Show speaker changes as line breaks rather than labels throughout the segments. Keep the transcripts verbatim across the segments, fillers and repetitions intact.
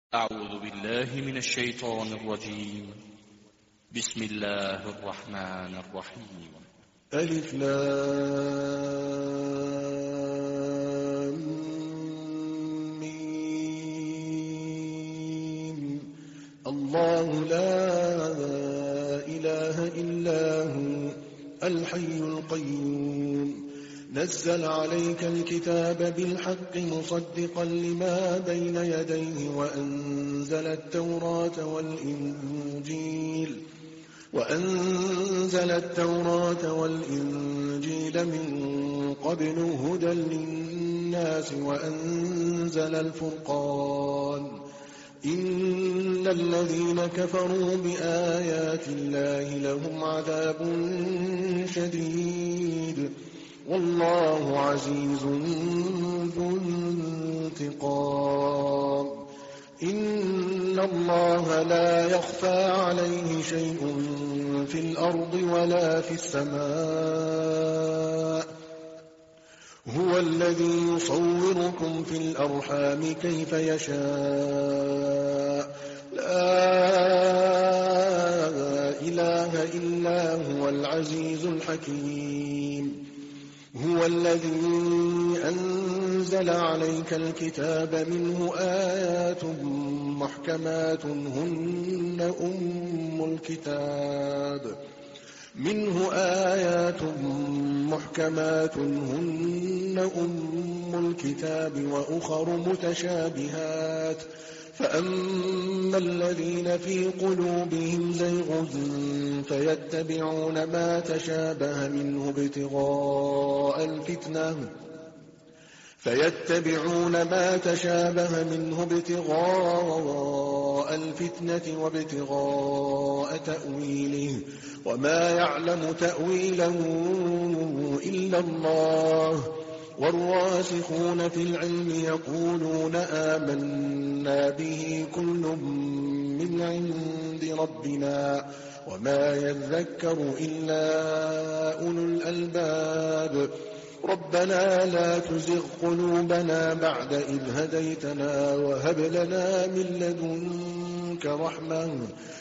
أعوذ بالله من الشيطان الرجيم. بسم الله الرحمن الرحيم.
ألف لام ميم. الله لا إله إلا هو الحي القيوم نزل عليك الكتاب بالحق مصدقا لما بين يديه وأنزل التوراة والإنجيل وأنزل التوراة والإنجيل من قبل هدى للناس وأنزل الفرقان إن الذين كفروا بآيات الله لهم عذاب شديد والله عزيز ذو انتقام إن الله لا يخفى عليه شيء في الأرض ولا في السماء هو الذي يصوركم في الأرحام كيف يشاء لا إله إلا هو العزيز الحكيم هو الذي أنزل عليك الكتاب منه آيات محكمات هن أم الكتاب منه آيات محكمات هن أم الكتاب وأخر متشابهات فأما الذين في قلوبهم زيغ فيتبعون ما تشابه منه ابتغاء الفتنة فيتبعون ما تشابه منه ابتغاء الفتنة وابتغاء تأويله وما يعلم تأويله إلا الله والراسخون في العلم يقولون آمنا به كل من عند ربنا وما يذكر إلا أولو الألباب ربنا لا تزغ قلوبنا بعد إذ هديتنا وهب لنا من لدنك رحمة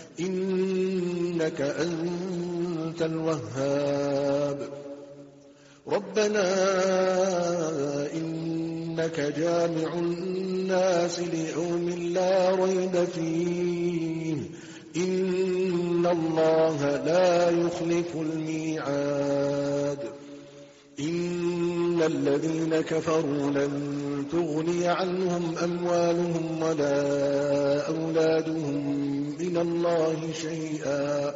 إنك أنت الوهاب ربنا إنك جامع الناس ليوم لا ريب فيه إن الله لا يخلف الميعاد إن الذين كفروا لن تغني عنهم أموالهم ولا أولادهم من الله شيئا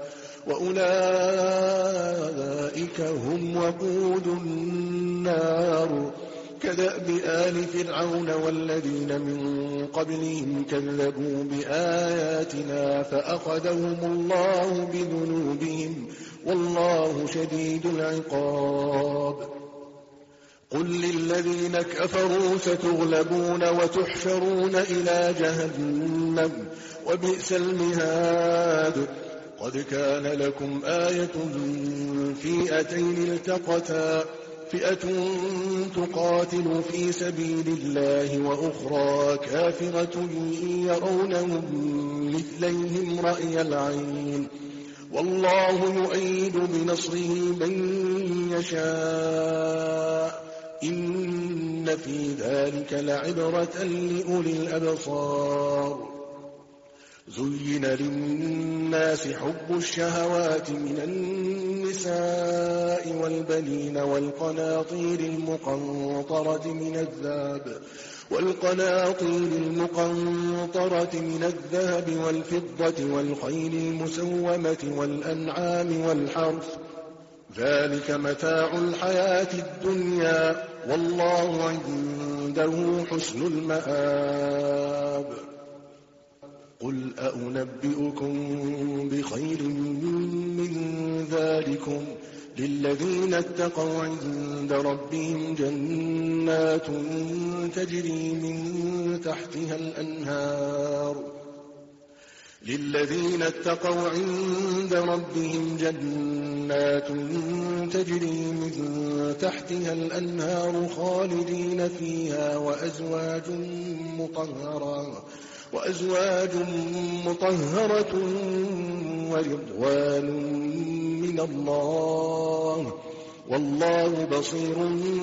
وأولئك هم وقود النار كدأب آل فرعون والذين من قبلهم كذبوا بآياتنا فأخذهم الله بذنوبهم والله شديد العقاب قل للذين كفروا ستغلبون وتحشرون إلى جهنم وبئس المهاد قد كان لكم آية فئتين التقتا فئة تقاتل في سبيل الله وأخرى كافرة يرونهم مثليهم رأي العين والله يؤيد بنصره من يشاء إن في ذلك لعبرة لأولي الأبصار زين للناس حب الشهوات من النساء والبنين والقناطير المقنطرة من الذهب والقناطير المقنطرة من الذهب والفضة والخيل المسومة والأنعام والحرث ذلك متاع الحياة الدنيا والله عنده حسن المآب قل أنبئكم بخير من ذلكم للذين اتقوا عند ربهم جنات تجري من تحتها الأنهار للذين اتقوا عند ربهم جنات تجري من تحتها الأنهار خالدين فيها وأزواج مطهرة وأزواج مطهرة ورضوان من الله والله بصير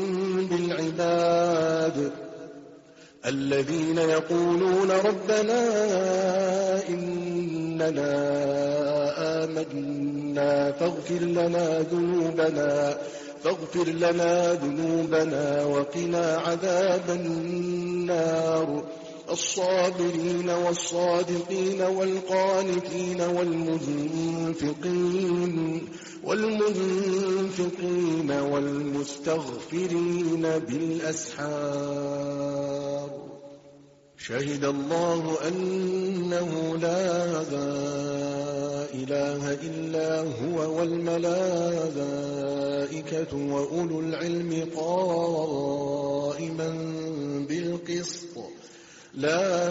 بالعباد الذين يقولون ربنا إننا آمنا فاغفر لنا ذنوبنا فاغفر لنا ذنوبنا وقنا عذاب النار الصابرين والصادقين والقانتين والمنفقين والمنفقين والمستغفرين بالأسحار شهد الله أنه لا إله إلا هو والملائكة وأولو العلم قائما بالقسط لا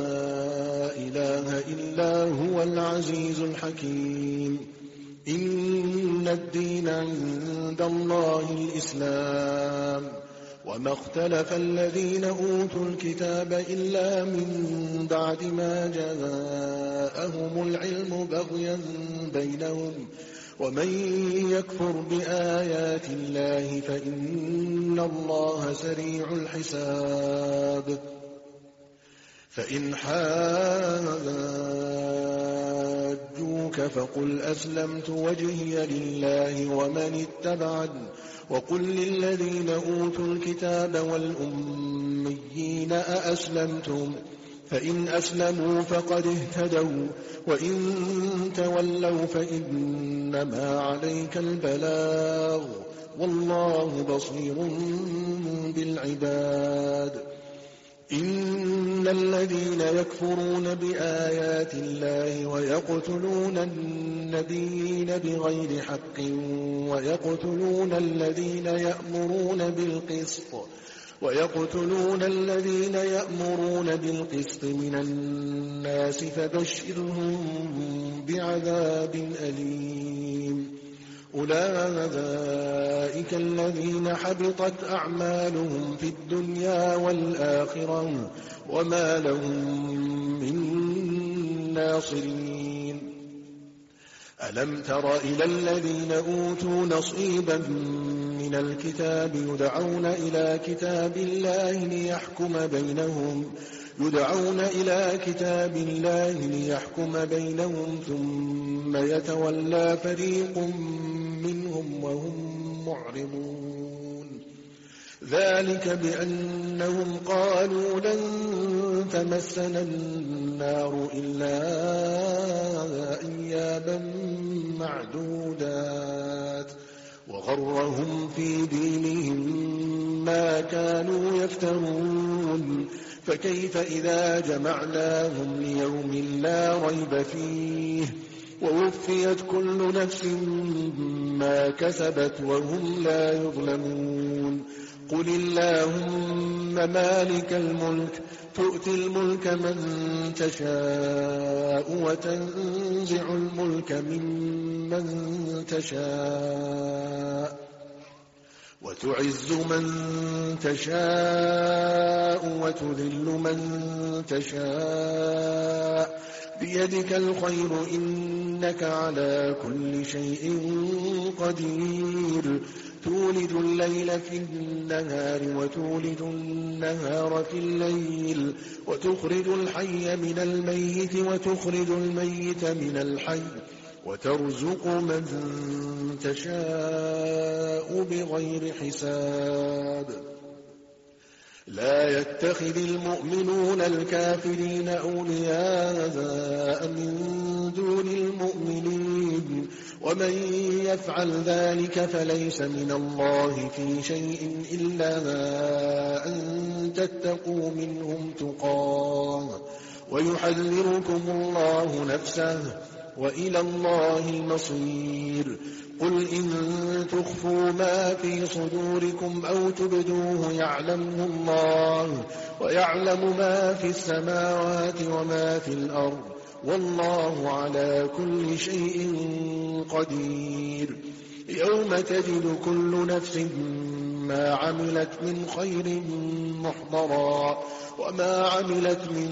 إله إلا هو العزيز الحكيم إن الدين عند الله الإسلام وما اختلف الذين أوتوا الكتاب إلا من بعد ما جاءهم العلم بغيا بينهم ومن يكفر بآيات الله فإن الله سريع الحساب فإن حاجوك فقل أسلمت وجهي لله ومن اتبعني وقل للذين أوتوا الكتاب والأميين أأسلمتم فإن أسلموا فقد اهتدوا وإن تولوا فإنما عليك البلاغ والله بصير بالعباد إن الذين يكفرون بآيات الله ويقتلون النبيين بغير حق ويقتلون الذين يأمرون بالقسط ويقتلون الذين يأمرون بالقسط من الناس فبشرهم بعذاب أليم أولئك الذين حبطت أعمالهم في الدنيا والآخرة وما لهم من ناصرين ألم تر إلى الذين أوتوا نصيبا من الكتاب يدعون إلى كتاب الله ليحكم بينهم يدعون إلى كتاب الله ليحكم بينهم ثم يتولى فريق منهم وهم معرضون ذلك بأنهم قالوا لن تمسنا النار إلا أياما معدودات وغرهم في دينهم ما كانوا يفترون فكيف إذا جمعناهم ليوم لا ريب فيه ووفيت كل نفس ما كسبت وهم لا يظلمون قل اللهم مالك الملك تؤتي الملك من تشاء وتنزع الملك ممن تشاء وتعز من تشاء وتذل من تشاء بيدك الخير إنك على كل شيء قدير تولد الليل في النهار وتولد النهار في الليل وتخرج الحي من الميت وتخرج الميت من الحي وترزق من تشاء بغير حساب لا يتخذ المؤمنون الكافرين أولياء من دون المؤمنين ومن يفعل ذلك فليس من الله في شيء إلا أن تتقوا منهم تقاه ويحذركم الله نفسه وإلى الله المصير قل إن تخفوا ما في صدوركم أو تبدوه يعلمه الله ويعلم ما في السماوات وما في الأرض والله على كل شيء قدير يوم تجد كل نفس ما عملت من خير محضرا وما عملت من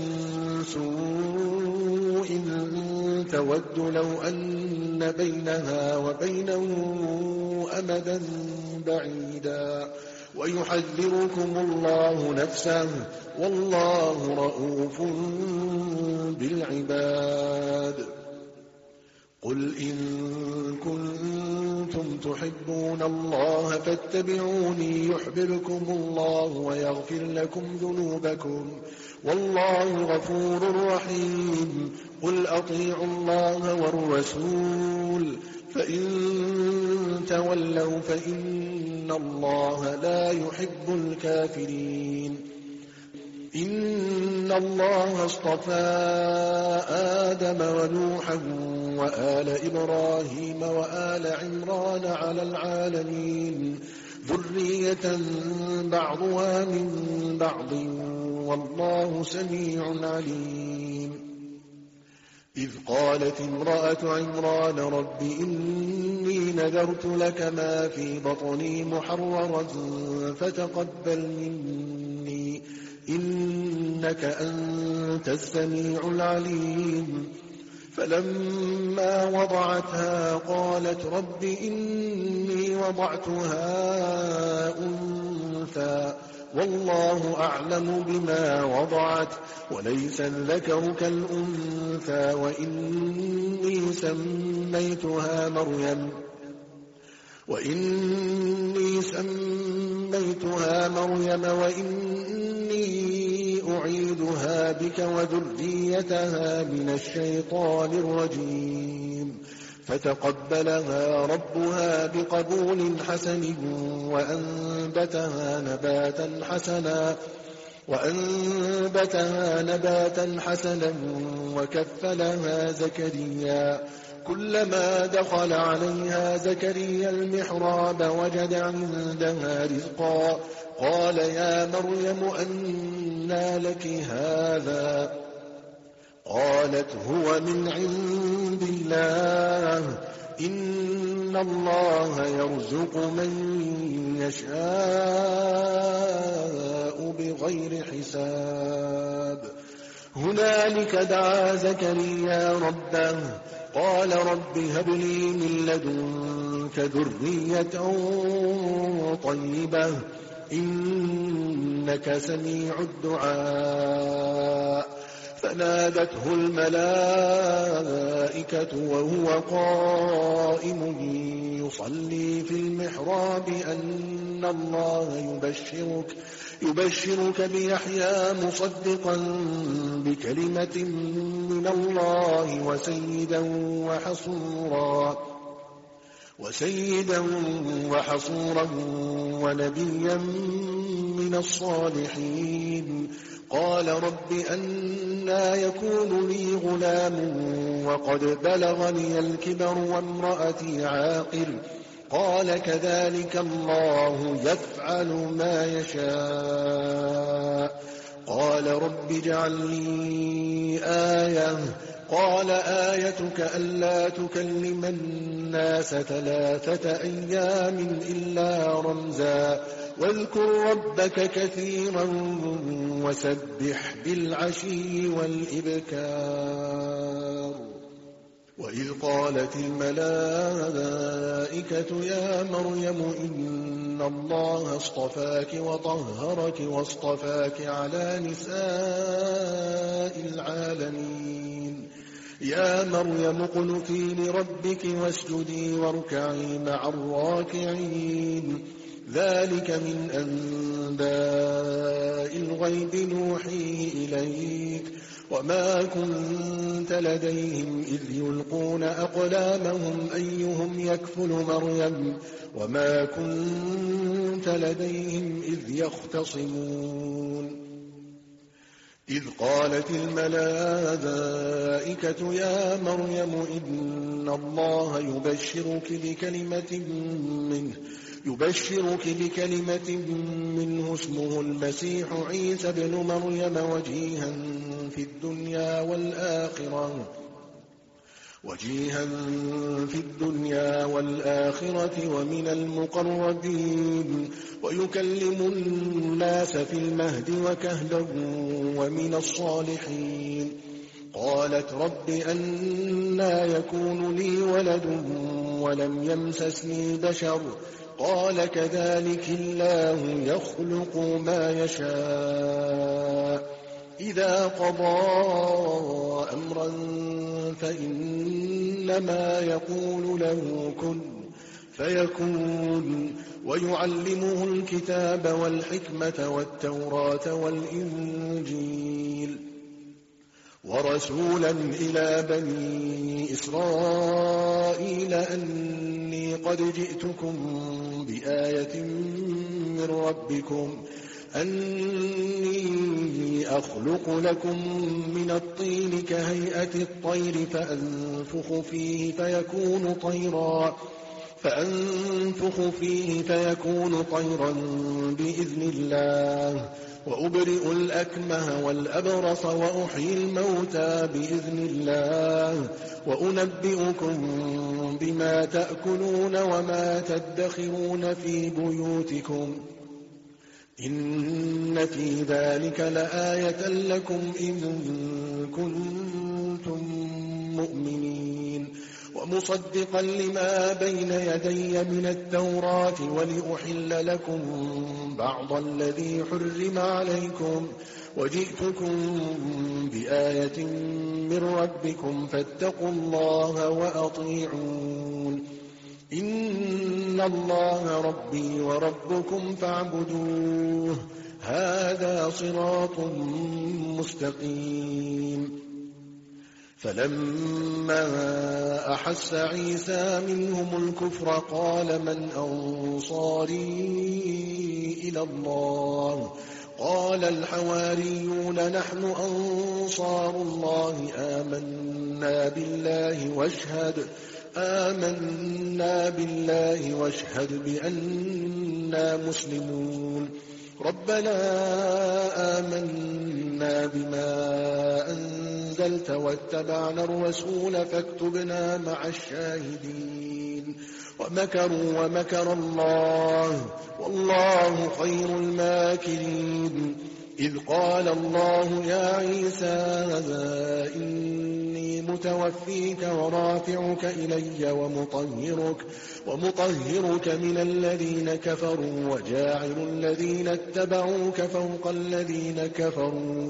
سوء تود لو أن بينها وبينه أمدا بعيدا ويحذركم الله نفسه والله رءوف بالعباد. قل إن كنتم تحبون الله فاتبعوني يحببكم الله ويغفر لكم ذنوبكم والله غفور رحيم. قل أطيعوا الله والرسول فإن تولوا فإن الله لا يحب الكافرين. إن الله اصطفى آدم ونوحا وآل إبراهيم وآل عمران على العالمين ذرية بعضها من بعض والله سميع عليم. إذ قالت امرأة عمران رب إني نذرت لك ما في بطني محررا فتقبل مني إنك أنت السميع العليم. فلما وضعتها قالت رب إني وضعتها أنثى والله أعلم بما وضعت وليس الذكر كالأنثى وإني سميتها مريم وإني سميتها مريم وإني أعيدها بك وذريتها من الشيطان الرجيم. فتقبلها ربها بقبول حسن وأنبتها نباتا حسنا وأنبتها نباتا حسنا وكفلها زكريا. كلما دخل عليها زكريا المحراب وجد عندها رزقا قال يا مريم أنى لك هذا قالت هو من عند الله إن الله يرزق من يشاء بغير حساب. هنالك دعا زكريا ربه قال رب هب لي من لدنك ذرية طيبة إنك سميع الدعاء. فنادته الملائكة وهو قائم يصلي في المحراب أن الله يبشرك يبشرك بيحيى مصدقا بكلمة من الله وسيدا وحصورا وسيدا وحصورا ونبيا من الصالحين. قال رب أنى يكون لي غلام وقد بلغني الكبر وامرأتي عاقر قال كذلك الله يفعل ما يشاء. قال رب اجعل لي آية قال آيتك ألا تكلم الناس ثلاثة أيام إلا رمزا واذكر ربك كثيرا وسبح بالعشي والإبكار. وإذ قالت الملائكة يا مريم إن الله اصطفاك وطهرك واصطفاك على نساء العالمين. يا مريم اقنتي لربك واسجدي واركعي مع الراكعين. ذلك من أنباء الغيب نوحيه إليك وما كنت لديهم إذ يلقون أقلامهم أيهم يكفل مريم وما كنت لديهم إذ يختصمون. إذ قالت الملائكة يا مريم إن الله يبشرك بكلمة منه يبشرك بكلمة منه اسمه المسيح عيسى ابن مريم وجيها في الدنيا والآخرة وجيها في الدنيا والآخرة ومن المقربين ويكلم الناس في المهد وكهلا ومن الصالحين. قالت رب أنى يكون لي ولد ولم يمسسني بشر قال كذلك الله يخلق ما يشاء إذا قضى أمرا فإنما يقول له كن فيكون. ويعلمه الكتاب والحكمة والتوراة والإنجيل ورسولا إلى بني إسرائيل أني قد جئتكم بآية من ربكم أني أخلق لكم من الطين كهيئة الطير فأنفخ فيه فيكون طيرا فأنفخ فيه فيكون طيرا بإذن الله وأبرئ الأكمه والأبرص وأحيي الموتى بإذن الله وأنبئكم بما تأكلون وما تدخرون في بيوتكم إن في ذلك لآية لكم إن كنتم مؤمنين. ومصدقا لما بين يدي من التوراة ولأحل لكم بعض الذي حرم عليكم وجئتكم بآية من ربكم فاتقوا الله وأطيعون. إن الله ربي وربكم فاعبدوه هذا صراط مستقيم. فلما أحس عيسى منهم الكفر قال من أنصاري إلى الله قال الحواريون نحن أنصار الله آمنا بالله واشهد آمنا بالله واشهد بأننا مسلمون. ربنا آمنا بما أنزلت واتبعنا الرسول فاكتبنا مع الشاهدين. ومكروا ومكر الله والله خير الماكرين. إذ قال الله يا عيسى إني متوفيك ورافعك إلي ومطهرك, ومطهرك من الذين كفروا وجاعل الذين اتبعوك فوق الذين كفروا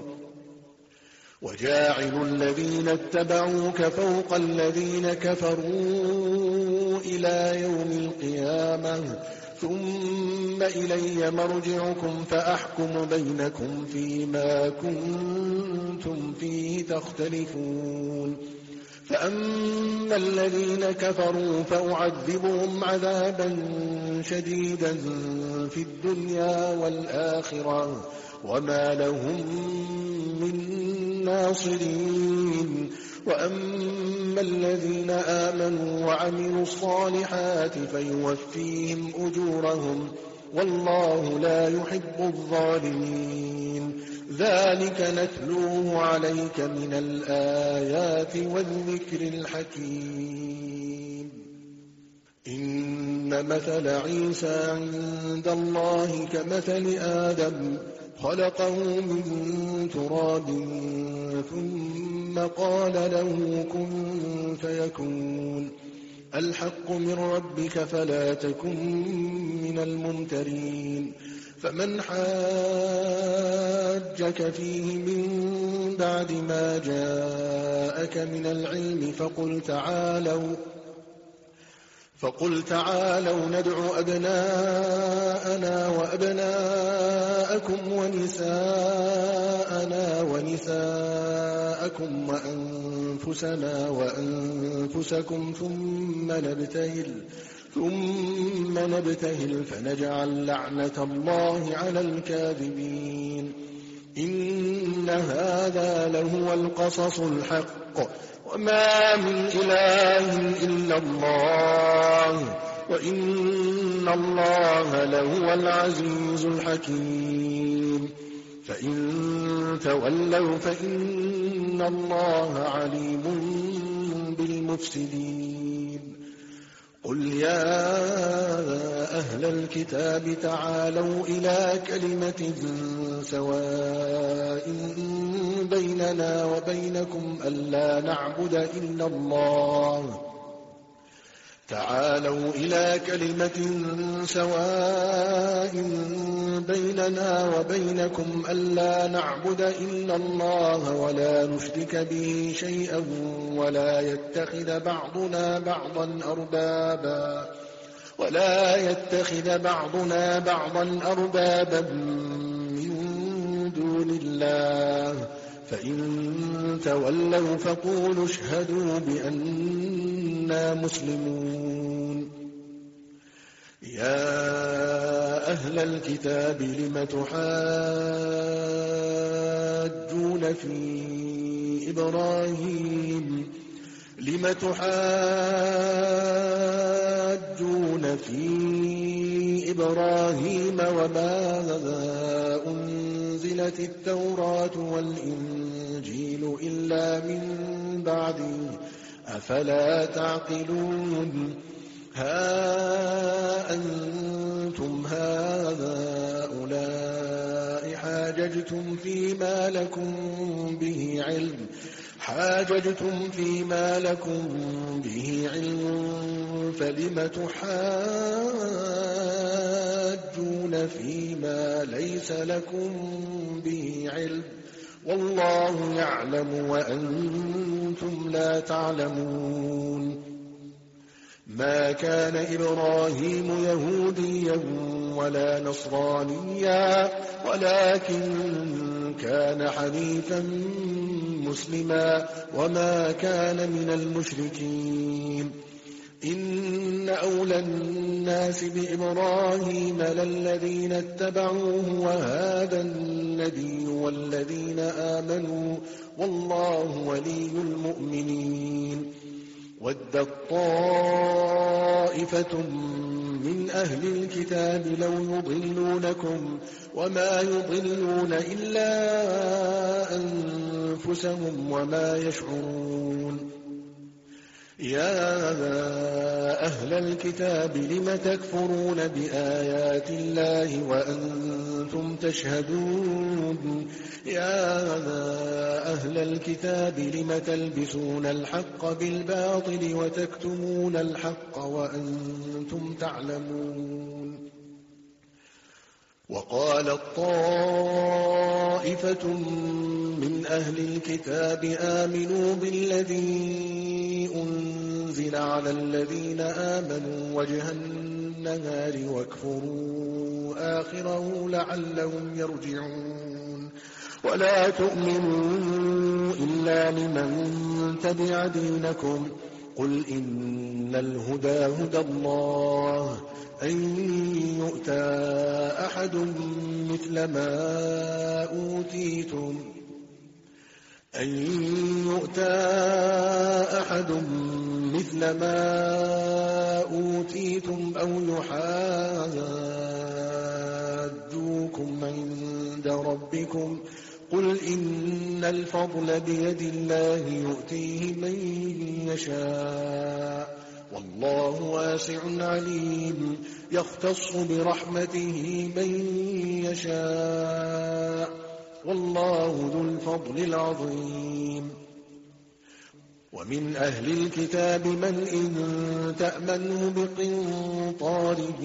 وجاعل الذين اتبعوك فوق الذين كفروا إلى يوم القيامة ثم إلي مرجعكم فأحكم بينكم فيما كنتم فيه تختلفون. فأما الذين كفروا فأعذبهم عذابا شديدا في الدنيا والآخرة وما لهم من ناصرين. وأما الذين آمنوا وعملوا الصالحات فيوفيهم أجورهم والله لا يحب الظالمين. ذلك نتلوه عليك من الآيات والذكر الحكيم. إن مثل عيسى عند الله كمثل آدم خلقه من تراب ثم قال له كن فيكون. الحق من ربك فلا تكن من الممترين. فمن حاجك فيه من بعد ما جاءك من العلم فقل تعالوا فقل تعالوا ندع أبناءنا وأبناءكم ونساءنا ونساءكم وأنفسنا وأنفسكم ثم نبتهل ثم نبتهل فنجعل لعنة الله على الكاذبين. إن هذا لهو القصص الحق وما من إله إلا الله وإن الله لهو العزيز الحكيم. فإن تولوا فإن الله عليم بالمفسدين قل يا أهل الكتاب تعالوا إلى كلمة سواء بيننا وبينكم ألا نعبد إلا الله تعالوا إلى كلمة سواء بيننا وبينكم ألا نعبد إلا الله ولا نشرك به شيئا ولا يتخذ بعضنا بعضا أربابا ولا يتخذ بعضنا بعضا أربابا من دون الله فإن تولوا فقولوا اشهدوا بأننا مسلمون يا أهل الكتاب لم تحاجون في إبراهيم لم تحاجون في إبراهيم وما أنزلت التوراة والإنجيل إلا من بعده أفلا تعقلون ها أنتم هؤلاء حاججتم فيما لكم به علم حاججتم فيما لكم به علم فلم تحاجون فيما ليس لكم به علم والله يعلم وأنتم لا تعلمون ما كان إبراهيم يهوديا ولا نصرانيا ولكن كان حنيفا مسلما وما كان من المشركين إن أولى الناس بإبراهيم للذين اتبعوه وهذا النبي والذين آمنوا والله ولي المؤمنين ودت طائفة من أهل الكتاب لو يضلونكم وما يضلون إلا أنفسهم وما يشعرون يا أهل الكتاب لم تكفرون بآيات الله وأنتم تشهدون يا أهل الكتاب لم تلبسون الحق بالباطل وتكتمون الحق وأنتم تعلمون وقالت طائفة من أهل الكتاب آمنوا بالذي أنزل على الذين آمنوا وجه النهار واكفروا آخره لعلهم يرجعون ولا تؤمنوا إلا لمن تبع دينكم قل إن الهدى هدى الله أن يؤتى أحد مثل ما أوتيتم أن يؤتى أحد مثل ما أوتيتم أو يحاجوكم عند ربكم قل إن الفضل بيد الله يؤتيه من يشاء والله واسع عليم يختص برحمته من يشاء والله ذو الفضل العظيم ومن أهل الكتاب من إن تأمنه بقنطاره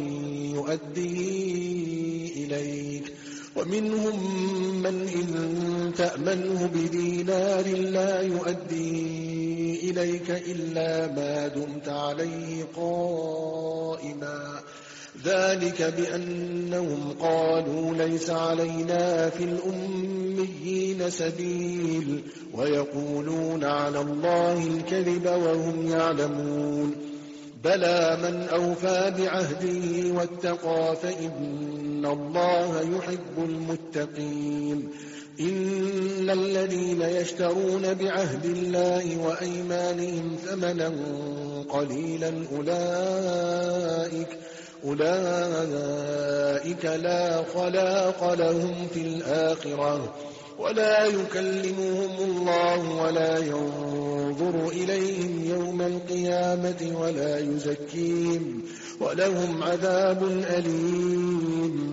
يؤديه إليك ومنهم من إن تأمنه بدينار لا يؤدي إليك إلا ما دمت عليه قائما ذلك بأنهم قالوا ليس علينا في الأميين سبيل ويقولون على الله الكذب وهم يعلمون بلى من أوفى بعهده واتقى فإن الله يحب المتقين إن الذين يشترون بعهد الله وأيمانهم ثمنا قليلا أولئك أولئك لا خلاق لهم في الآخرة ولا يكلمهم الله ولا ينظر إليهم يوم القيامة ولا يزكيهم ولهم عذاب أليم.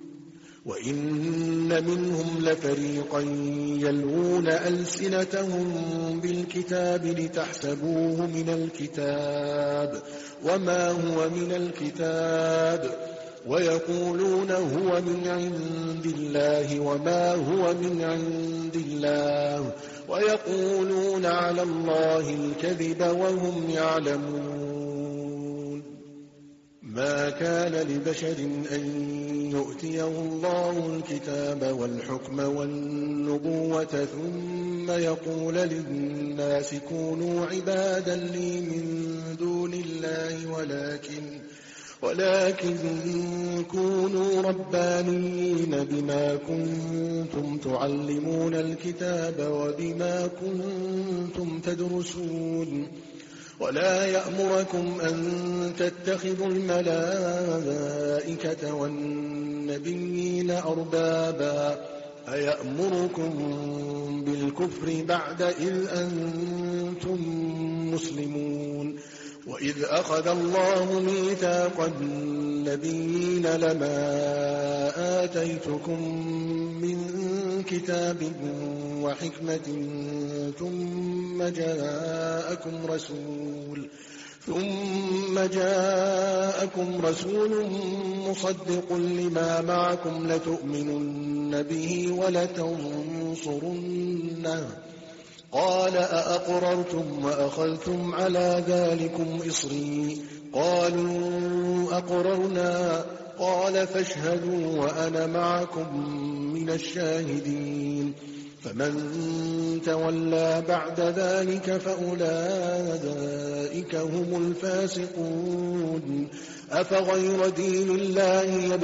وإن منهم لفريقا يلوون ألسنتهم بالكتاب لتحسبوه من الكتاب وما هو من الكتاب ويقولون هو من عند الله وما هو من عند الله ويقولون على الله الكذب وهم يعلمون. ما كان لبشر أن يؤتيه الله الكتاب والحكم والنبوة ثم يقول للناس كونوا عبادا لي من دون الله ولكن ولكن كونوا ربانيين بما كنتم تعلمون الكتاب وبما كنتم تدرسون ولا يأمركم أن تتخذوا الملائكة والنبيين أربابا أيأمركم بالكفر بعد إذ أنتم مسلمون. وإذ أخذ الله ميثاق النبيين لما آتيتكم من كتاب وحكمة ثم جاءكم رسول ثم جاءكم رسول مصدق لما معكم لتؤمنن به ولتنصرنه قال أأقررتم وأخذتم على ذلكم إصري قالوا أقررنا قال فاشهدوا وأنا معكم من الشاهدين. فمن تولى بعد ذلك فأولئك هم الفاسقون. أفغير دين الله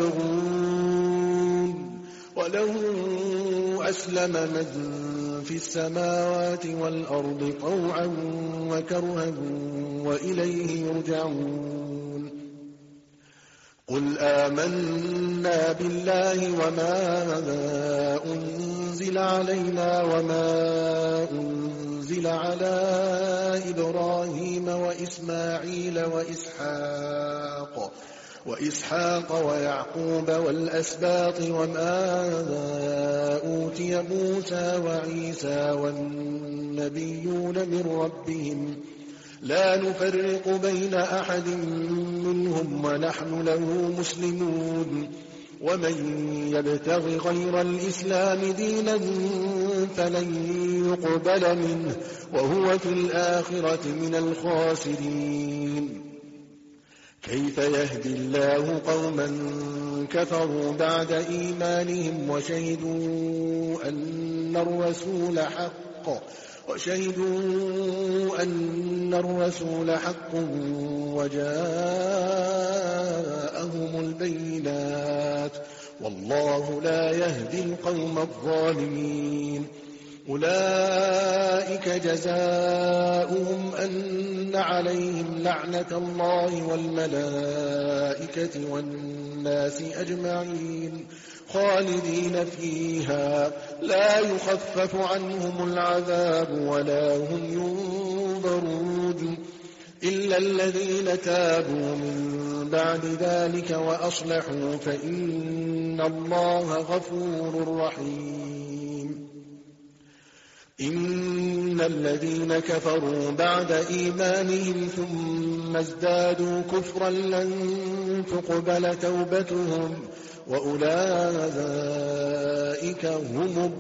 يبغون وله أسلم من في السماوات والأرض طوعا وكرها وإليه يرجعون. قل آمنا بالله وما أنزل علينا وما أنزل على إبراهيم وإسماعيل وإسحاق وإسحاق ويعقوب والأسباط وما أوتي موسى وعيسى والنبيون من ربهم لا نفرق بين أحد منهم ونحن له مسلمون. ومن يبتغ غير الإسلام دينا فلن يقبل منه وهو في الآخرة من الخاسرين. كيف يهدي الله قوما كفروا بعد إيمانهم وشهدوا أن الرسول حق وشهدوا أن الرسول حق وجاءهم البينات والله لا يهدي القوم الظالمين. أولئك جزاؤهم أن عليهم لعنة الله والملائكة والناس أجمعين خالدين فيها لا يخفف عنهم العذاب ولا هم ينظرون إلا الذين تابوا من بعد ذلك وأصلحوا فإن الله غفور رحيم. إن الذين كفروا بعد إيمانهم ثم ازدادوا كفرا لن تقبل توبتهم وأولئك هم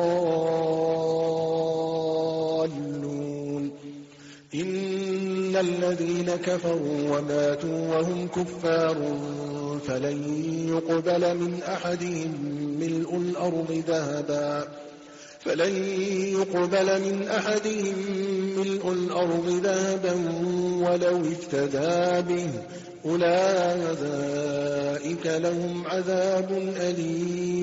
الضالون. إن الذين كفروا وماتوا وهم كفار فلن يقبل من أحدهم ملء الأرض ذهبا فلن يقبل من أحدهم ملء الأرض ذهبا ولو افتدى به أولئك لهم عذاب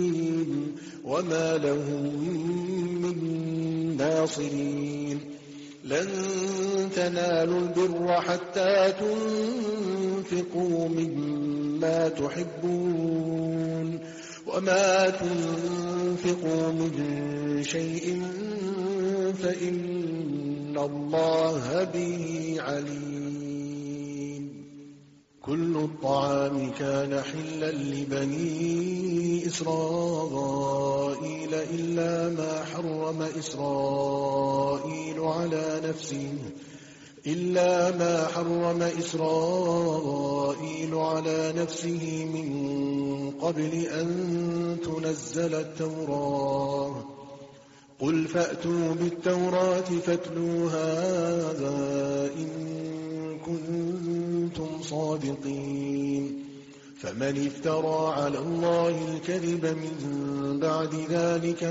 أليم وما لهم من ناصرين. لن تنالوا البر حتى تنفقوا مما تحبون وما تنفقوا من شيء فإن الله به عليم. كل الطعام كان حلا لبني إسرائيل إلا ما حرم إسرائيل على نفسه إلا ما حرم إسرائيل على نفسه من قبل أن تنزل التوراة. قل فأتوا بالتوراة فاتلوها إن كنتم صادقين. فمن افترى على الله الكذب من بعد ذلك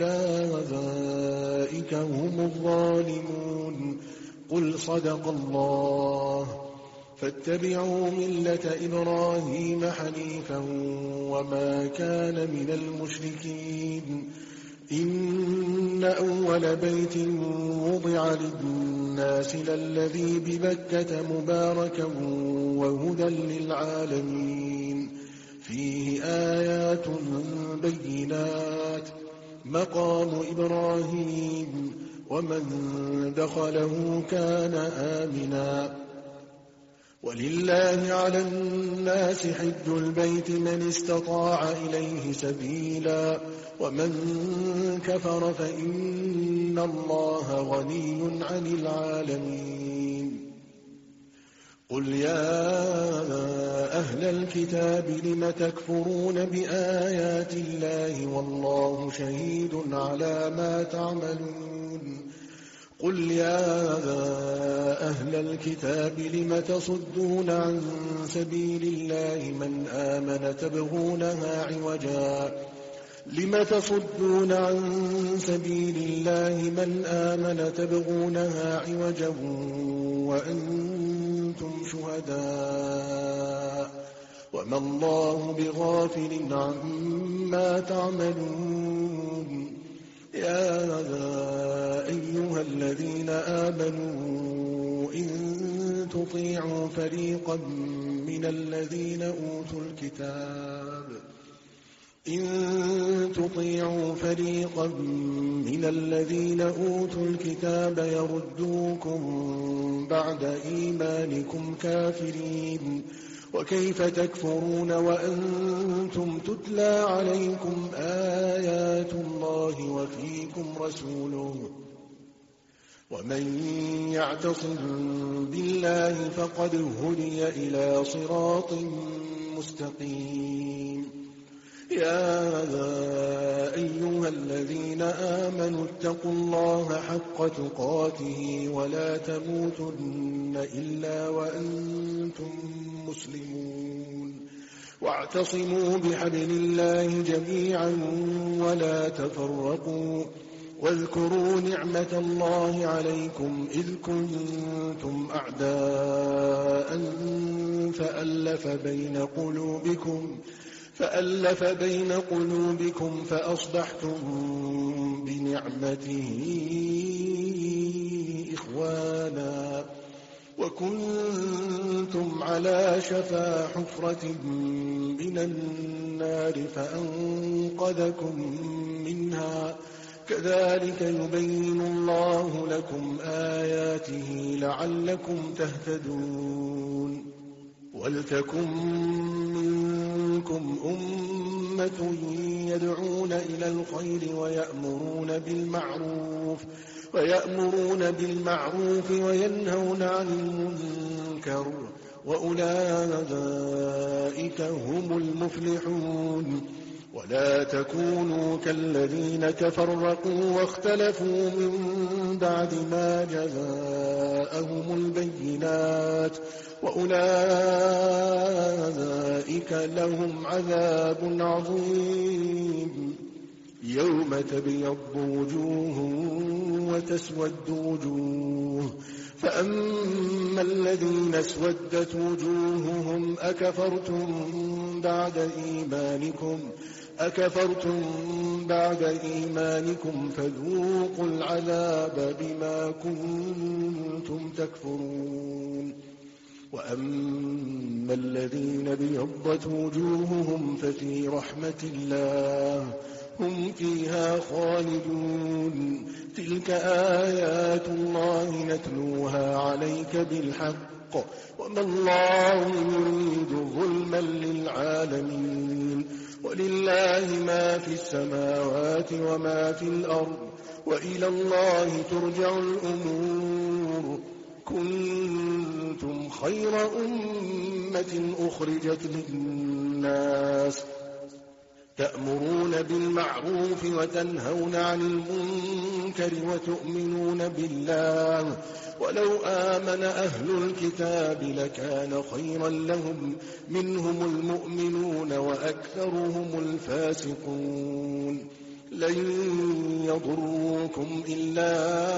فأولئك هم الظالمون. قل صدق الله. فاتبعوا ملة إبراهيم حنيفا وما كان من المشركين. إن أول بيت وضع للناس للذي ببكة مباركا وهدى للعالمين. فيه آيات بينات مقام إبراهيم ومن دخله كان آمنا. ولله على الناس حج البيت من استطاع إليه سبيلا ومن كفر فإن الله غني عن العالمين. قل يا أهل الكتاب لم تكفرون بآيات الله والله شهيد على ما تعملون. قل يا أهل الكتاب لم تصدون عن سبيل الله من آمن تبغونها عوجا لم تصدون عن سبيل الله من آمن تبغونها عوجا وأنتم شهداء وما الله بغافل عما تعملون. يا أيها الذين آمنوا إن تطيعوا فريقا من الذين أوتوا الكتاب إن تطيعوا فريقا من الذين أوتوا الكتاب يردوكم بعد إيمانكم كافرين. وكيف تكفرون وأنتم تتلى عليكم آيات الله وفيكم رسوله. ومن يعتصم بالله فقد هدي إلى صراط مستقيم. يا أيها الذين آمنوا اتقوا الله حق تقاته ولا تموتن إلا وأنتم مسلمون. واعتصموا بحبل الله جميعا ولا تفرقوا. واذكروا نعمة الله عليكم إذ كنتم أعداء فألف بين قلوبكم فألف بين قلوبكم فأصبحتم بنعمته إخوانا وكنتم على شفا حفرة من النار فأنقذكم منها. كذلك يبين الله لكم آياته لعلكم تهتدون. ولتكن منكم أمة يدعون إلى الخير ويأمرون بالمعروف ويأمرون بالمعروف وينهون عن المنكر وأولئك هم المفلحون. ولا تكونوا كالذين تفرقوا واختلفوا من بعد ما جاءهم البينات وأولئك لهم عذاب عظيم. يوم تبيض وجوه وتسود وجوه فأما الذين اسودت وجوههم أكفرتم بعد إيمانكم أكفرتم بعد إيمانكم فذوقوا العذاب بما كنتم تكفرون وأما الذين ابيضت وجوههم ففي رحمة الله هم فيها خالدون تلك آيات الله نتلوها عليك بالحق وما الله يريد ظلما للعالمين ولله ما في السماوات وما في الأرض وإلى الله ترجع الأمور كنتم خير أمة أخرجت للناس تأمرون بالمعروف وتنهون عن المنكر وتؤمنون بالله ولو آمن أهل الكتاب لكان خيرا لهم منهم المؤمنون وأكثرهم الفاسقون لن يضروكم إلا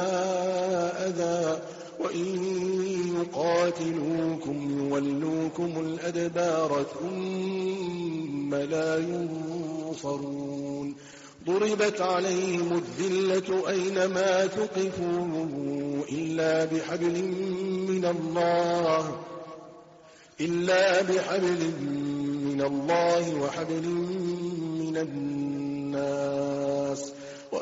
أذى وإن يقاتلوكم يولوكم الأدبار ثم لا ينصرون ضربت عليهم الذلة أينما ثقفوا إلا بحبل من الله إلا بحبل من الله وحبل من الناس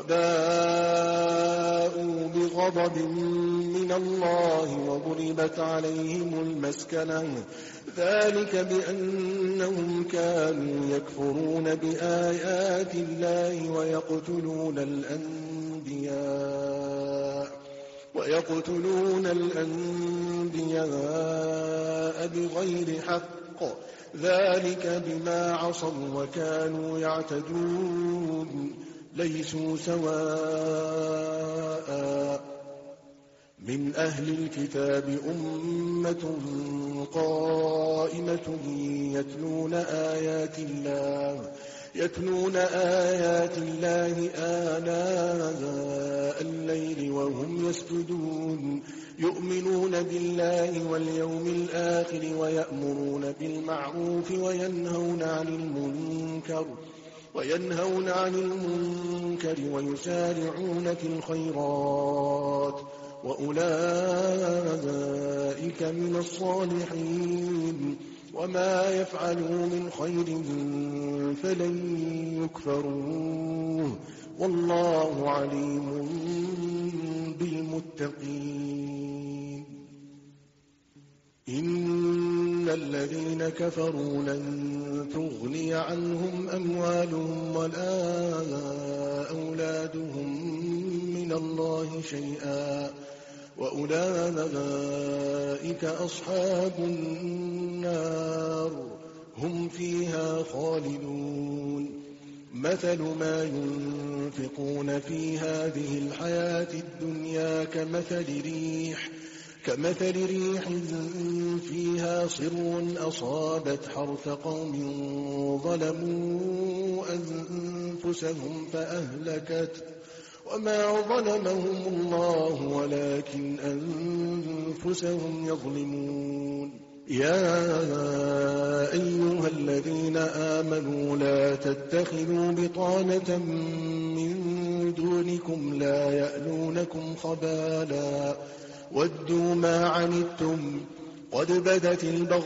وباءوا بغضب من الله وضربت عليهم المسكنة ذلك بأنهم كانوا يكفرون بآيات الله ويقتلون الأنبياء ويقتلون الأنبياء بغير حق ذلك بما عصوا وكانوا يعتدون ليسوا سواء من أهل الكتاب أمة قائمة يتلون آيات الله يتلون آيات الله آناء الليل وهم يسجدون يؤمنون بالله واليوم الآخر ويأمرون بالمعروف وينهون عن المنكر وينهون عن المنكر ويسارعون في الخيرات وأولئك من الصالحين وما يفعلوا من خير فلن يكفروه والله عليم بالمتقين إن الذين كفروا لن تغني عنهم أموالهم ولا أولادهم من الله شيئا وأولئك أصحاب النار هم فيها خالدون مثل ما ينفقون في هذه الحياة الدنيا كمثل ريح كمثل ريح فيها صر أصابت حرث قوم ظلموا أنفسهم فأهلكت وما ظلمهم الله ولكن أنفسهم يظلمون يا أيها الذين آمنوا لا تتخذوا بطانة من دونكم لا يألونكم خبالا ودوا ما عنتم قد بدت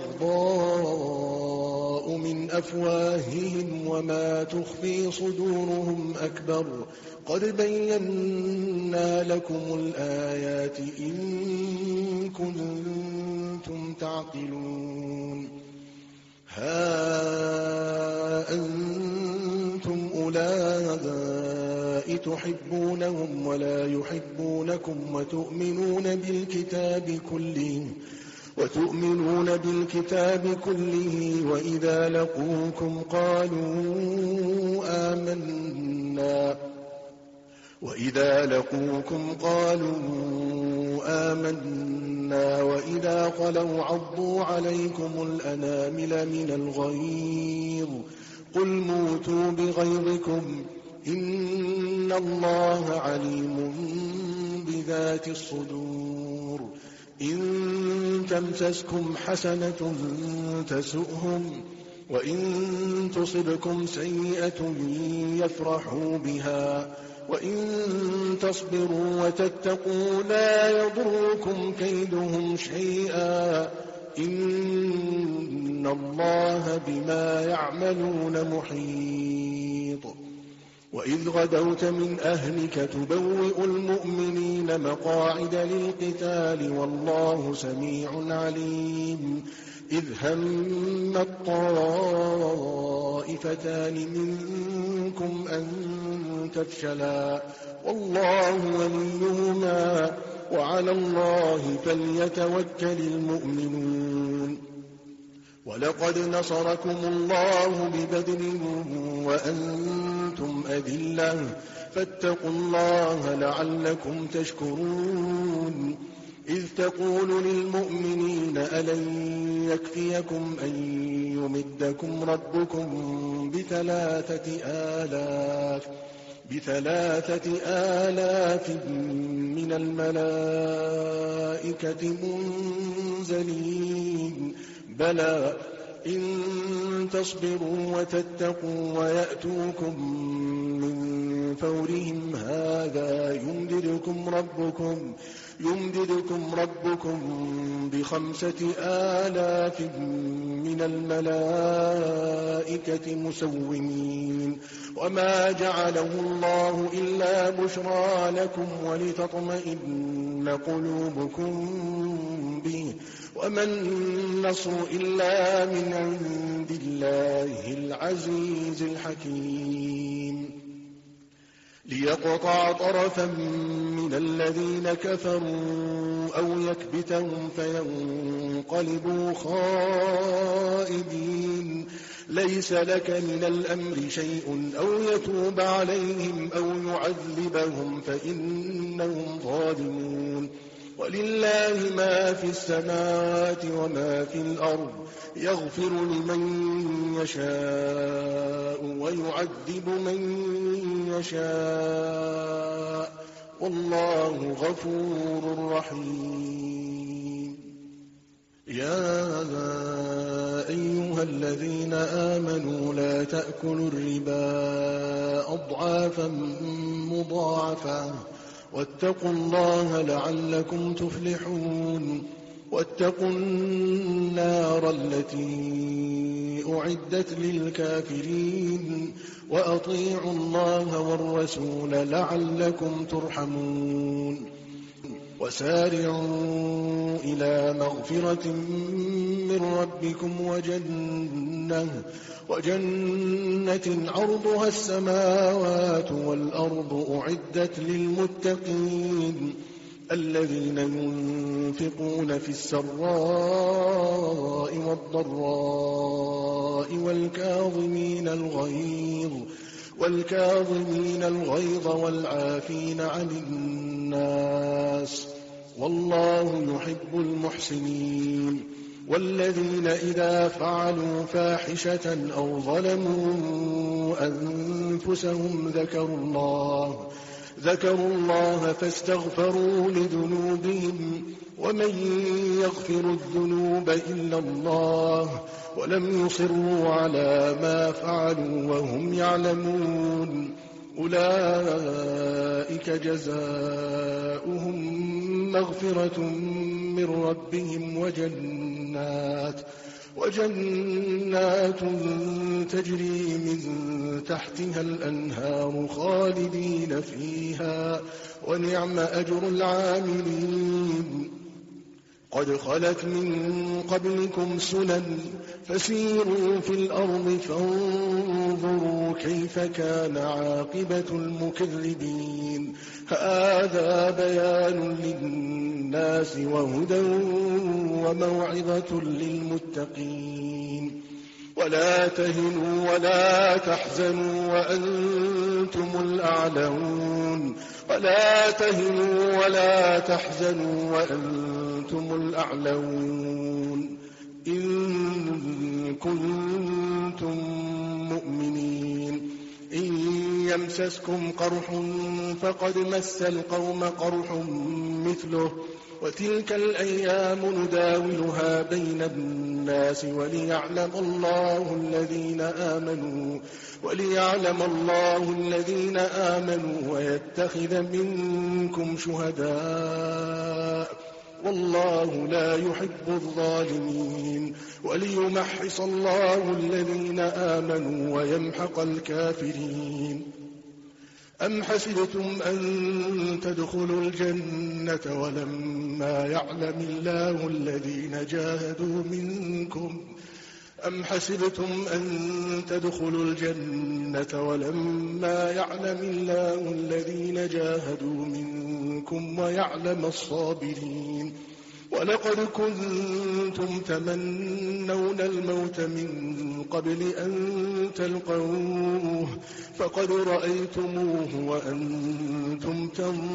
البغضاء من أفواههم وما تخفي صدورهم أكبر قد بينا لكم الآيات إن كنتم تعقلون ها أنتم أولئك تحبونهم ولا يحبونكم وتؤمنون بالكتاب كله وتؤمنون بالكتاب كله وإذا لقوكم قالوا آمنا وإذا لقوكم قالوا آمنا وإذا خلوا عضوا عليكم الأنامل من الغيظ قل موتوا بغيظكم إن الله عليم بذات الصدور إن تمسسكم حسنة تسؤهم وإن تصبكم سيئة يفرحوا بها وإن تصبروا وتتقوا لا يضركم كيدهم شيئا إن الله بما يعملون محيط. وإذ غدوت من أهلك تبوئ المؤمنين مقاعد للقتال والله سميع عليم. إذ هم الطائفتان منكم أن تفشلا والله وليهما وعلى الله فليتوكل المؤمنون. ولقد نصركم الله ببدر وأنتم أذلة فاتقوا الله لعلكم تشكرون. إذ تقول للمؤمنين ألن يكفيكم أن يمدكم ربكم بثلاثة آلاف بثلاثة آلاف من الملائكة منزلين بلى إن تصبروا وتتقوا ويأتوكم من فورهم هذا يمددكم ربكم يمددكم ربكم بخمسة آلاف من الملائكة مسومين وما جعله الله إلا بشرى لكم ولتطمئن قلوبكم به وما النصر إلا من عند الله العزيز الحكيم. ليقطع طرفا من الذين كفروا أو يكبتهم فينقلبوا خائبين ليس لك من الأمر شيء أو يتوب عليهم أو يعذبهم فإنهم ظالمون. ولله ما في السماوات وما في الأرض يغفر لمن يشاء ويعذب من يشاء والله غفور رحيم. يا أيها الذين آمنوا لا تأكلوا الربا أضعافا مضاعفة واتقوا الله لعلكم تفلحون. واتقوا النار التي أعدت للكافرين وأطيعوا الله والرسول لعلكم ترحمون. وسارعوا إلى مغفرة من ربكم وجنة, وجنة عرضها السماوات والأرض أعدت للمتقين الذين ينفقون في السراء والضراء والكاظمين الغيظ والكاظمين الغيظ والعافين عن الناس والله يحب المحسنين. والذين إذا فعلوا فاحشة أو ظلموا أنفسهم ذكروا الله ذكروا الله فاستغفروا لذنوبهم ومن يغفر الذنوب إلا الله ولم يصروا على ما فعلوا وهم يعلمون أولئك جزاؤهم مغفرة من ربهم وجنات وجنات تجري من تحتها الأنهار خالدين فيها ونعم أجر العاملين. قد خلت من قبلكم سنن فسيروا في الأرض فانظروا كيف كان عاقبة المكذبين. هذا بيان للناس وهدى وموعظة للمتقين. ولا تهنوا ولا تحزنوا وأنتم الأعلون ولا تهنوا ولا تحزنوا وأنتم الأعلون إن كنتم مؤمنين. إن يمسسكم قرح فقد مس القوم قرح مثله وتلك الأيام نداولها بين الناس وليعلم الله الذين آمنوا وليعلم الله الذين آمنوا ويتخذ منكم شهداء والله لا يحب الظالمين وليمحص الله الذين آمنوا ويمحق الكافرين. أم حسبتم أن تدخلوا الجنة ولما يعلم الله الذين جاهدوا منكم أم حسبتم أن تدخلوا الجنة ولما يعلم الله الذين جاهدوا منكم ويعلم الصابرين. ولقد كنتم تمنون الموت من قبل أن تلقوه فقد رأيتموه وأنتم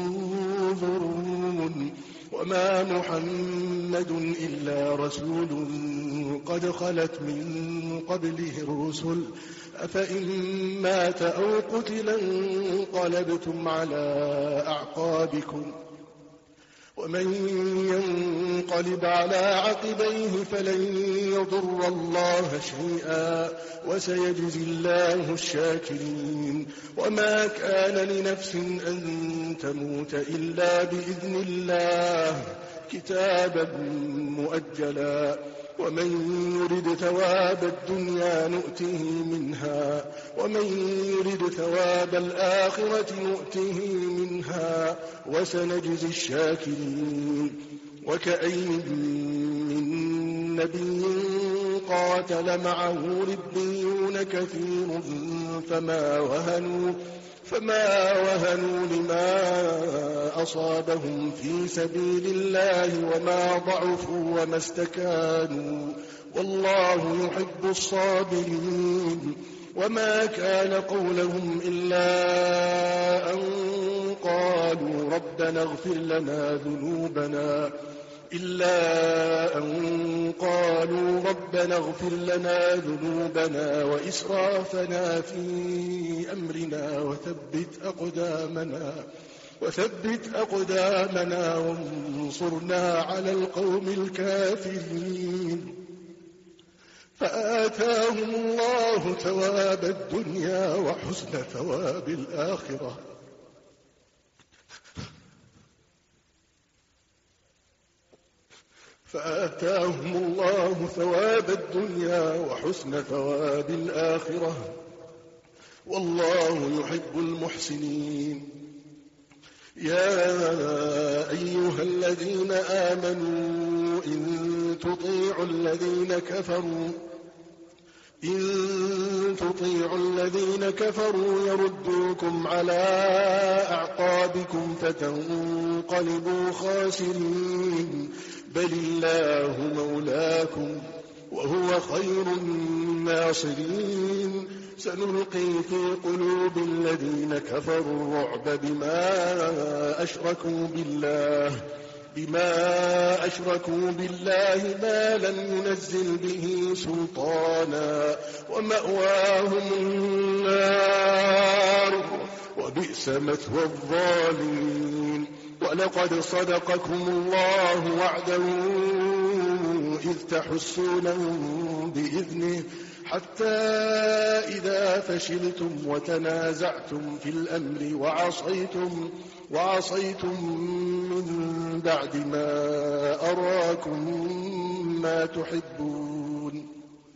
تنظرون وما محمد إلا رسول قد خلت من قبله الرسل أفإن مات أو قتل انقلبتم على أعقابكم ومن ينقلب على عقبيه فلن يضر الله شيئا وسيجزي الله الشاكرين. وما كان لنفس أن تموت إلا بإذن الله كتابا مؤجلا ومن يرد ثواب الدنيا نؤته منها ومن يرد ثواب الآخرة نؤته منها وسنجزي الشاكرين. وكأين من نبي قاتل معه ربيون كثير فما وهنوا فما وهنوا لما أصابهم في سبيل الله وما ضعفوا وما استكانوا والله يحب الصابرين. وما كان قولهم إلا أن قالوا ربنا اغفر لنا ذنوبنا إلا أن قالوا ربنا اغفر لنا ذنوبنا وإسرافنا في أمرنا وثبت أقدامنا وثبت أقدامنا وانصرنا على القوم الكافرين. فآتاهم الله ثواب الدنيا وحسن ثواب الآخرة فآتاهم الله ثواب الدنيا وحسن ثواب الآخرة والله يحب المحسنين. يا أيها الذين آمنوا إن تطيعوا الذين كفروا إن تطيعوا الذين كفروا يردوكم على أعقابكم فتنقلبوا خاسرين بل الله مولاكم وهو خير الناصرين. سنلقي في قلوب الذين كفروا الرعب بما أشركوا بالله بما أشركوا بالله ما لم ينزل به سلطانا ومأواهم النار وبئس مثوى الظالمين. ولقد صدقكم الله وعده إذ تحسونهم بإذنه حتى إذا فشلتم وتنازعتم في الأمر وعصيتم وعصيتم من بعد ما أراكم ما تحبون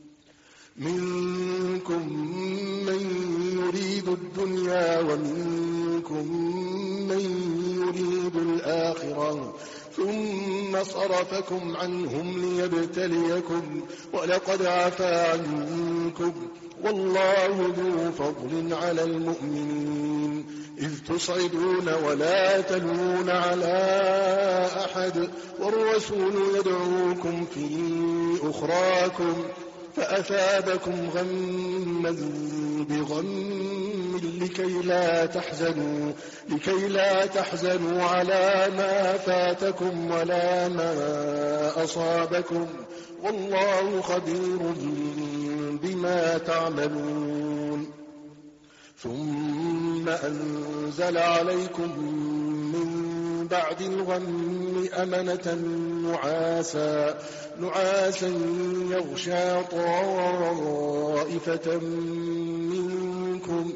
منكم من يريد الدنيا ومنكم من يريد الآخرة ثم صرفكم عنهم ليبتليكم ولقد عفا عنكم والله ذو فضل على المؤمنين إذ تصعدون ولا تلون على أحد والرسول يدعوكم في أخراكم فأثابكم غما بغم لكي لا تحزنوا لكي لا تحزنوا على ما فاتكم ولا ما أصابكم والله خبير بما تعملون. ثم أنزل عليكم من بعد الغم أمنة نعاسا نعاسا يغشى طائفة منكم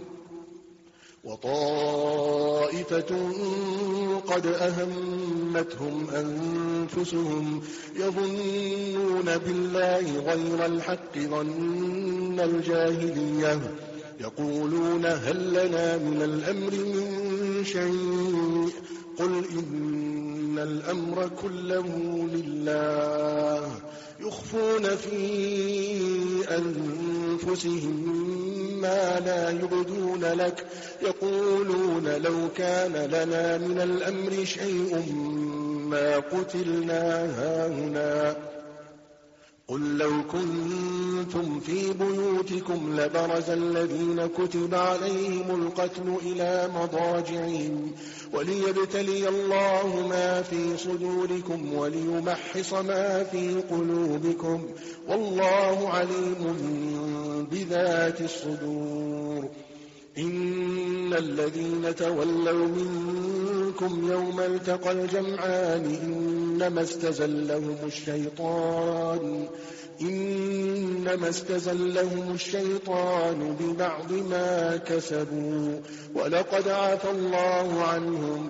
وطائفة قد أهمتهم أنفسهم يظنون بالله غير الحق ظن الجاهلية يقولون هل لنا من الأمر من شيء قل إن الأمر كله لله يخفون في أنفسهم ما لا يبدون لك يقولون لو كان لنا من الأمر شيء ما قتلنا هاهنا قل لو كنتم في بيوتكم لبرز الذين كتب عليهم القتل إلى مضاجعهم وليبتلي الله ما في صدوركم وليمحص ما في قلوبكم والله عليم بذات الصدور إن الذين تولوا منكم يوم التقى الجمعان إنما استزلهم الشيطان إنما استزلهم الشيطان ببعض ما كسبوا ولقد عفى الله عنهم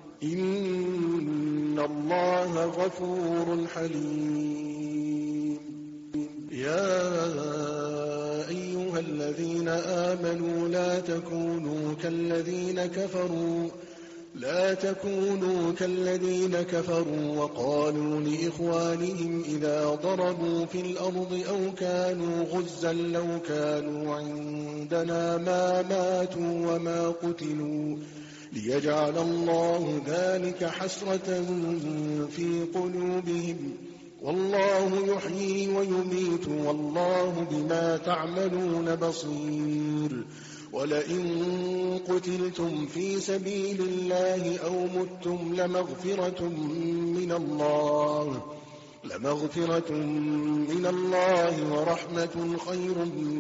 إن الله غفور حليم يا أيها الذين آمنوا لا تكونوا كالذين كفروا لا تكونوا كالذين كفروا وقالوا لإخوانهم إذا ضربوا في الأرض أو كانوا غزا لو كانوا عندنا ما ماتوا وما قتلوا ليجعل الله ذلك حسرة في قلوبهم والله يحيي ويميت والله بما تعملون بصير ولئن قتلتم في سبيل الله أو متم لمغفرة من الله لمغفرة من الله ورحمة خير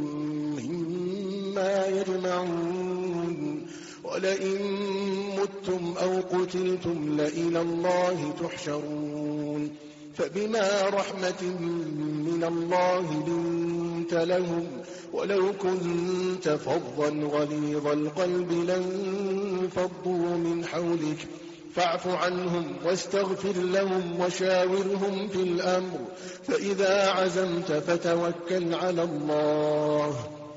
مما يجمعون ولئن متم أو قتلتم لإلى الله تحشرون فبما رحمة من الله لنت لهم ولو كنت فظا غليظ القلب لانفضوا من حولك فاعف عنهم واستغفر لهم وشاورهم في الأمر فإذا عزمت فتوكل على الله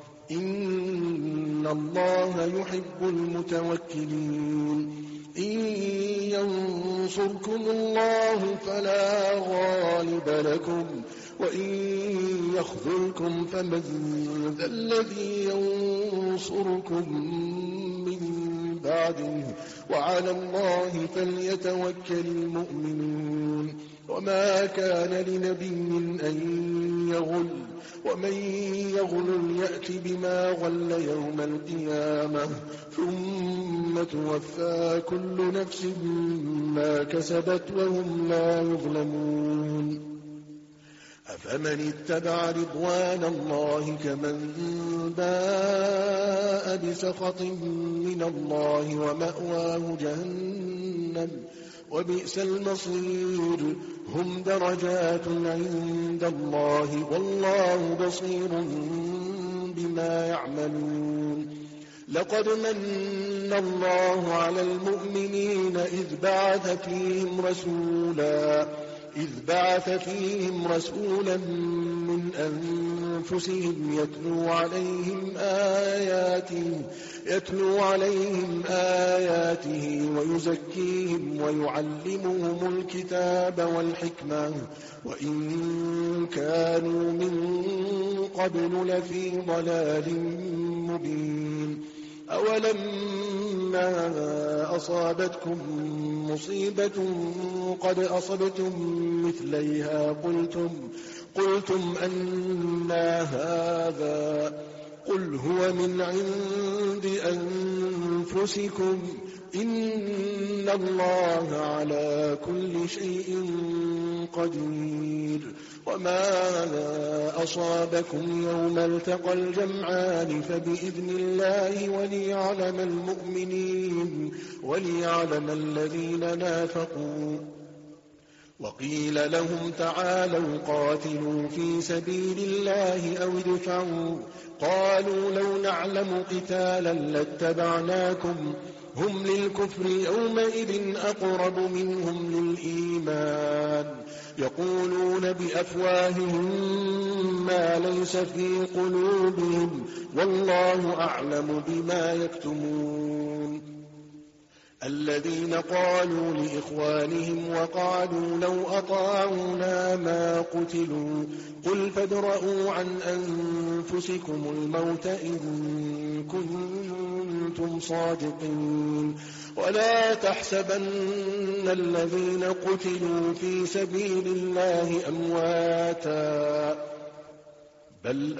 إن الله يحب المتوكلين إن ينصركم الله فلا غالب لكم وإن يخذلكم فمن ذا الذي ينصركم من بعده وعلى الله فليتوكل المؤمنون وما كان لنبي أن يغل ومن يغل يأت بما غل يوم القيامة ثم توفى كل نفس ما كسبت وهم لا يظلمون أفمن اتبع رضوان الله كمن باء بسخط من الله ومأواه جهنم وبئس المصير هم درجات عند الله والله بصير بما يعملون لقد من الله على المؤمنين إذ بعث فيهم رسولا إذ بعث فيهم رسولا من أنفسهم يتلو عليهم آياته يتلو عليهم آياته ويزكيهم ويعلمهم الكتاب والحكمة وإن كانوا من قبل لفي ضلال مبين أولما أصابتكم مصيبة قد أصبتم مثليها قلتم قلتم أنى هذا قل هو من عند أنفسكم إن الله على كل شيء قدير. وما أصابكم يوم التقى الجمعان فبإذن الله وليعلم المؤمنين وليعلم الذين نافقوا. وقيل لهم تعالوا قاتلوا في سبيل الله أو ادفعوا قالوا لو نعلم قتالا لاتبعناكم هم للكفر يومئذ أقرب منهم للإيمان يقولون بأفواههم ما ليس في قلوبهم والله أعلم بما يكتمون. الذين قالوا لإخوانهم وقالوا لو أطاعونا ما قتلوا قل فادرءوا عن أنفسكم الموت إن كنتم صادقين ولا تحسبن الذين قتلوا في سبيل الله أمواتا بل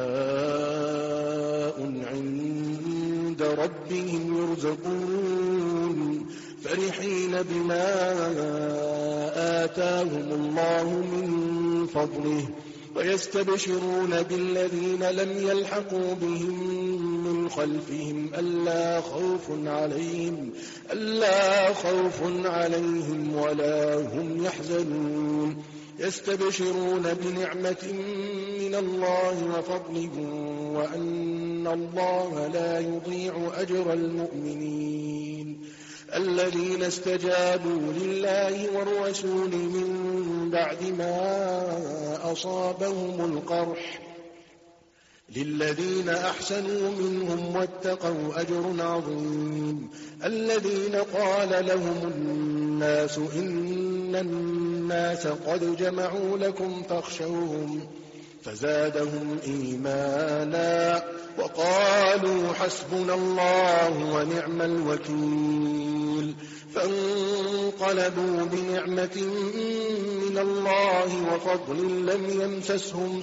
أحياء عند ربهم يرزقون فرحين بما آتاهم الله من فضله ويستبشرون بالذين لم يلحقوا بهم من خلفهم ألا خوف عليهم ألا خوف عليهم ولا هم يحزنون يستبشرون بنعمة من الله وفضل وأن الله لا يضيع أجر المؤمنين الذين استجابوا لله والرسول من بعد ما أصابهم القرح للذين أحسنوا منهم واتقوا أجر عظيم. الذين قال لهم الناس إن الناس قد جمعوا لكم فاخشوهم فزادهم إيمانا وقالوا حسبنا الله ونعم الوكيل فانقلبوا بنعمة من الله وفضل لم يمسسهم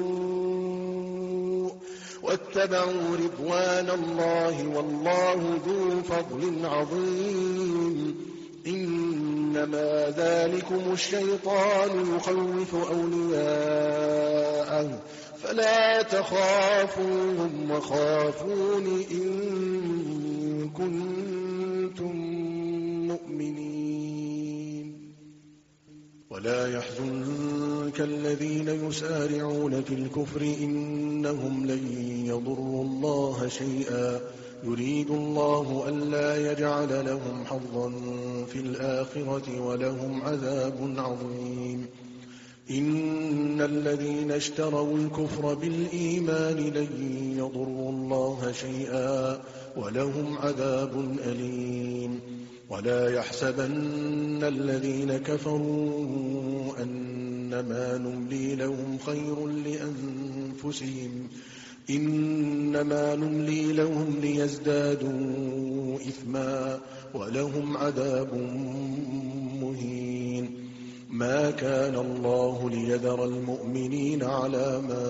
سوء واتبعوا رضوان الله والله ذو فضل عظيم. إنما ذلكم الشيطان يخوف أولياءه فلا تخافوهم وخافون إن كنتم مؤمنين. ولا يحزنك الذين يسارعون في الكفر إنهم لن يضروا الله شيئا يريد الله ألا يجعل لهم حظا في الآخرة ولهم عذاب عظيم. إن الذين اشتروا الكفر بالإيمان لن يضروا الله شيئا ولهم عذاب أليم. ولا يحسبن الذين كفروا أنما نملي لهم خير لأنفسهم إنما نملي لهم ليزدادوا إثما ولهم عذاب مهين. ما كان الله ليذر المؤمنين على ما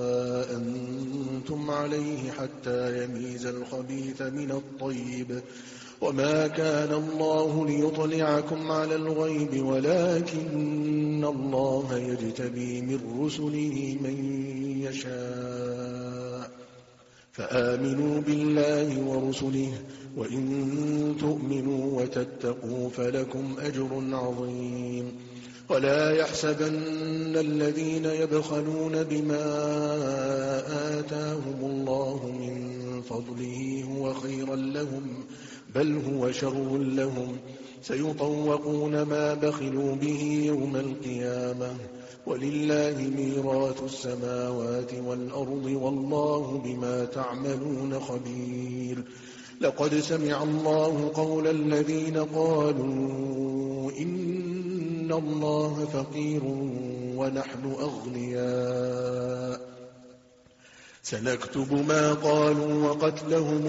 أنتم عليه حتى يميز الخبيث من الطيب وما كان الله ليطلعكم على الغيب ولكن الله يجتبي من رسله من يشاء فآمنوا بالله ورسله وإن تؤمنوا وتتقوا فلكم أجر عظيم. ولا يحسبن الذين يبخلون بما آتاهم الله من فضله هو خيرا لهم بل هو شر لهم سيطوقون ما بخلوا به يوم القيامة ولله ميراث السماوات والأرض والله بما تعملون خبير. لقد سمع الله قول الذين قالوا إن الله فقير ونحن أغنياء سنكتب ما قالوا وقتلهم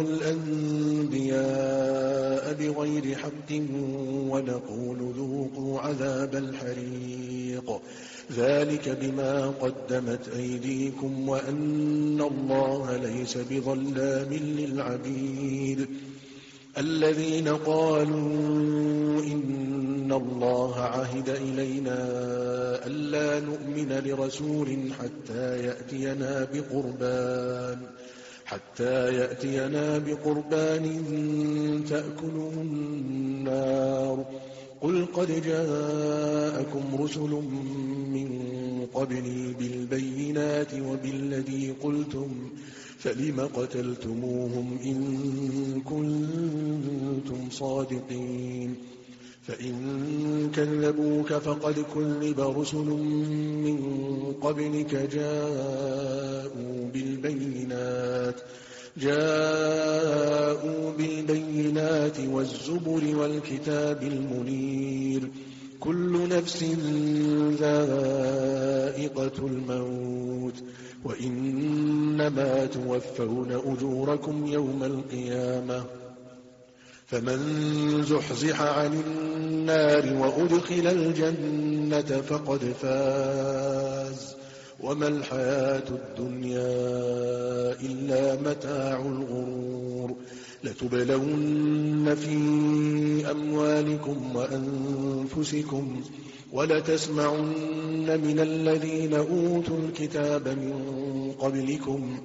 الأنبياء بغير حق ونقول ذوقوا عذاب الحريق ذلك بما قدمت أيديكم وأن الله ليس بظلام للعبيد. الذين قالوا إن الله عهد إلينا ألا نؤمن لرسول حتى يأتينا بقربان حتى يأتينا بقربان تأكله النار قل قد جاءكم رسل من قبلي بالبينات وبالذي قلتم فلم قتلتموهم إن كنتم صادقين فإن كذبوك فقد كذب رسل من قبلك جاءوا بالبينات جاءوا بالبينات والزبر والكتاب المنير كل نفس ذائقة الموت وإنما توفون أجوركم يوم القيامة فمن زحزح عن النار وأدخل الجنة فقد فاز وما الحياة الدنيا إلا متاع الغرور لتبلون في أموالكم وأنفسكم ولتسمعن من الذين أوتوا الكتاب من قبلكم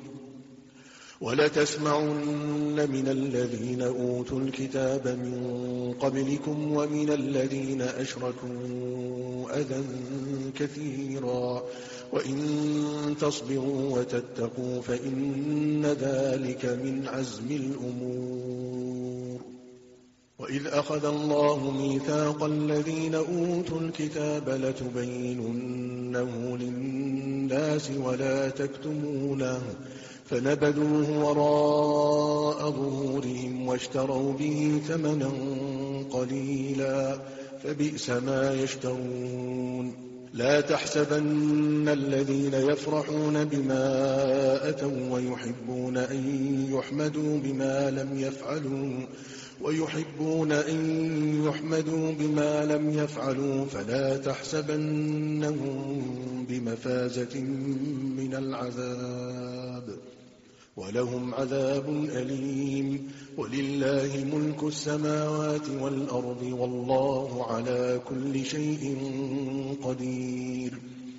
ولتسمعن من الذين أوتوا الكتاب من قبلكم ومن الذين أشركوا أذى كثيرا وإن تصبروا وتتقوا فإن ذلك من عزم الأمور وإذ أخذ الله ميثاق الذين أوتوا الكتاب لتبيننه للناس ولا تكتمونه فنبذوه وراء ظهورهم واشتروا به ثمنا قليلا فبئس ما يشترون لا تحسبن الذين يفرحون بما أتوا ويحبون أن يحمدوا بما لم يفعلوا ويحبون أن يحمدوا بما لم يفعلوا فلا تحسبنهم بمفازة من العذاب ولهم عذاب أليم ولله ملك السماوات والأرض والله على كل شيء قدير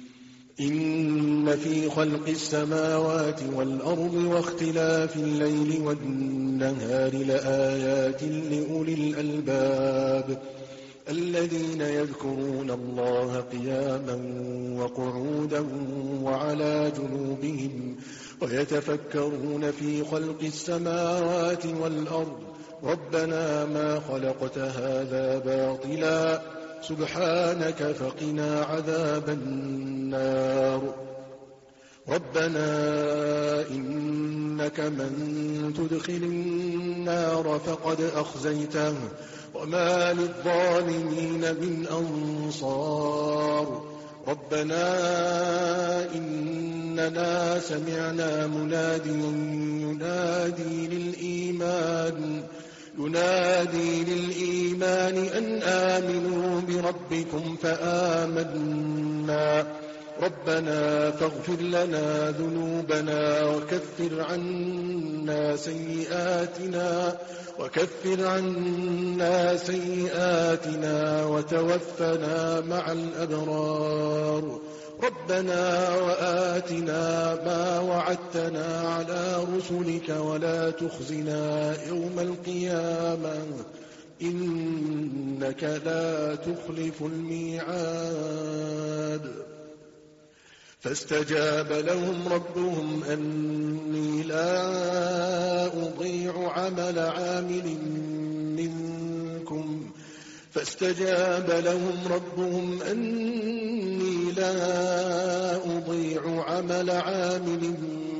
إن في خلق السماوات والأرض واختلاف الليل والنهار لآيات لأولي الألباب الذين يذكرون الله قياما وقعودا وعلى جنوبهم ويتفكرون في خلق السماوات والأرض ربنا ما خلقت هذا باطلا سبحانك فقنا عذاب النار ربنا إنك من تدخل النار فقد أخزيته وما للظالمين من أنصار ربنا إننا سمعنا مناديا ينادي للإيمان ينادي للإيمان أن آمنوا بربكم فآمنا ربنا فاغفر لنا ذنوبنا وكفر عنا سيئاتنا وكفر عنا سيئاتنا وتوفنا مع الأبرار ربنا وآتنا ما وعدتنا على رسلك ولا تخزنا يوم القيامة إنك لا تخلف الميعاد فاستجاب لهم ربهم أني لا أضيع عمل عامل منكم فاستجاب لهم ربهم أني لا أضيع عمل عامل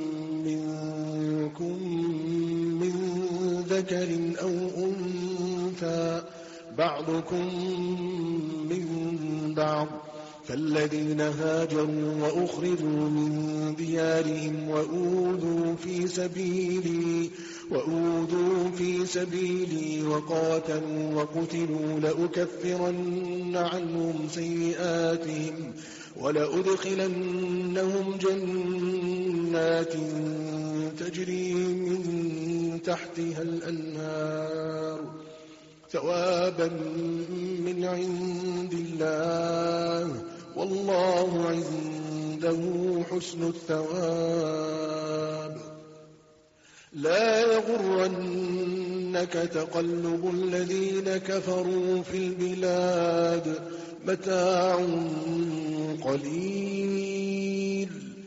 منكم من ذكر أو أنثى بعضكم من بعض فالذين هاجروا وأخرجوا من ديارهم وأوذوا في سبيلي وأوذوا في سبيلي وقاتلوا وقتلوا لأكفرن عنهم سيئاتهم ولأدخلنهم جنات تجري من تحتها الأنهار ثوابا من عند الله والله عنده حسن الثواب. لا يغرنك تقلب الذين كفروا في البلاد متاع قليل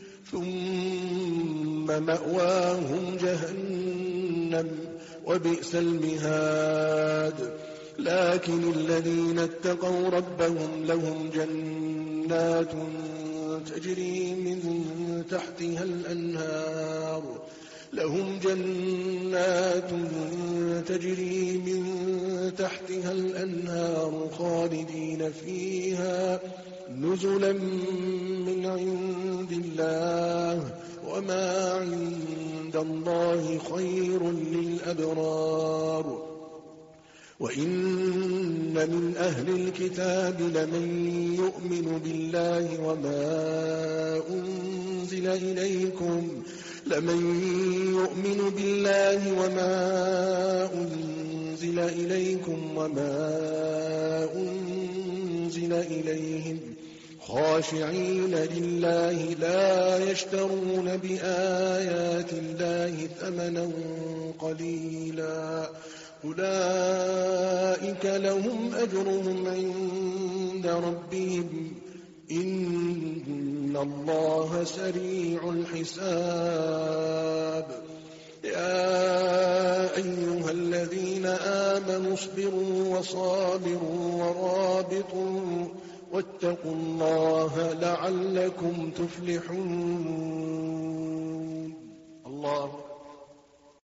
ثم مأواهم جهنم وبئس المهاد. لكن الذين اتقوا ربهم لهم جنات تجري من تحتها الأنهار لهم جنات تجري من تحتها الأنهار خالدين فيها نزلا من عند الله وما عند الله خير للأبرار. وإن من أهل الكتاب لمن يؤمن بالله وما أنزل إليكم لمن يؤمن بالله وما أنزل إليكم وما أنزل إليهم خاشعين لله لا يشترون بآيات الله ثمنا قليلا أولئك لهم أجرهم عند ربهم إن الله سريع الحساب. يا أيها الذين آمنوا اصبروا وصابروا ورابطوا واتقوا الله لعلكم تفلحون. الله